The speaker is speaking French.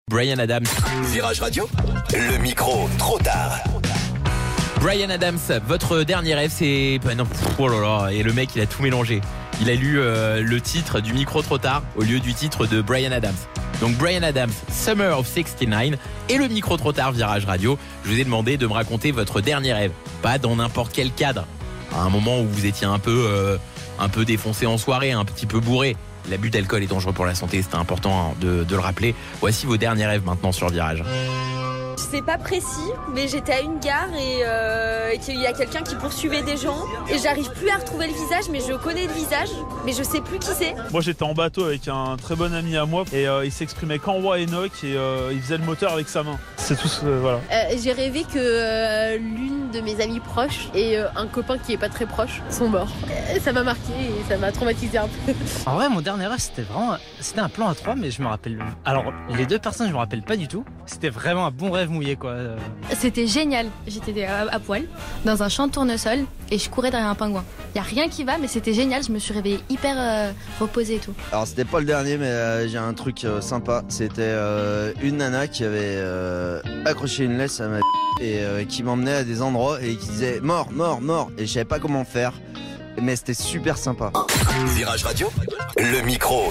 Bryan Adams. Virage Radio, le micro trop tard. Bryan Adams, votre dernier rêve, c'est... Non, oh là là, et le mec, il a tout mélangé. Il a lu le titre du micro trop tard au lieu du titre de Bryan Adams. Donc Bryan Adams, Summer of 69 et le micro trop tard Virage Radio. Je vous ai demandé de me raconter votre dernier rêve. Pas dans n'importe quel cadre. À un moment où vous étiez un peu défoncé en soirée, un petit peu bourré. L'abus d'alcool est dangereux pour la santé, c'était important de le rappeler. Voici vos derniers rêves maintenant sur Virage. C'est pas précis, mais j'étais à une gare et qu'il y a quelqu'un qui poursuivait des gens et j'arrive plus à retrouver le visage, mais je connais le visage, mais je sais plus qui c'est. Moi j'étais en bateau avec un très bon ami à moi et il s'exprimait qu'en roi Enoch et il faisait le moteur avec sa main. C'est tout, voilà. J'ai rêvé que l'une de mes amies proches et un copain qui est pas très proche sont morts. Ça m'a marqué et ça m'a traumatisé un peu. En vrai, mon dernier rêve, c'était un plan à 3, mais je me rappelle. Alors, les deux personnes, je me rappelle pas du tout. C'était vraiment un bon rêve mouillé, quoi. C'était génial. J'étais à poil dans un champ de tournesol et je courais derrière un pingouin. Y a rien qui va, mais c'était génial. Je me suis réveillée hyper reposée et tout. Alors c'était pas le dernier, mais j'ai un truc sympa. C'était une nana qui avait accroché une laisse à ma et qui m'emmenait à des endroits et qui disait mort. Et je savais pas comment faire, mais c'était super sympa. Virage Radio, le micro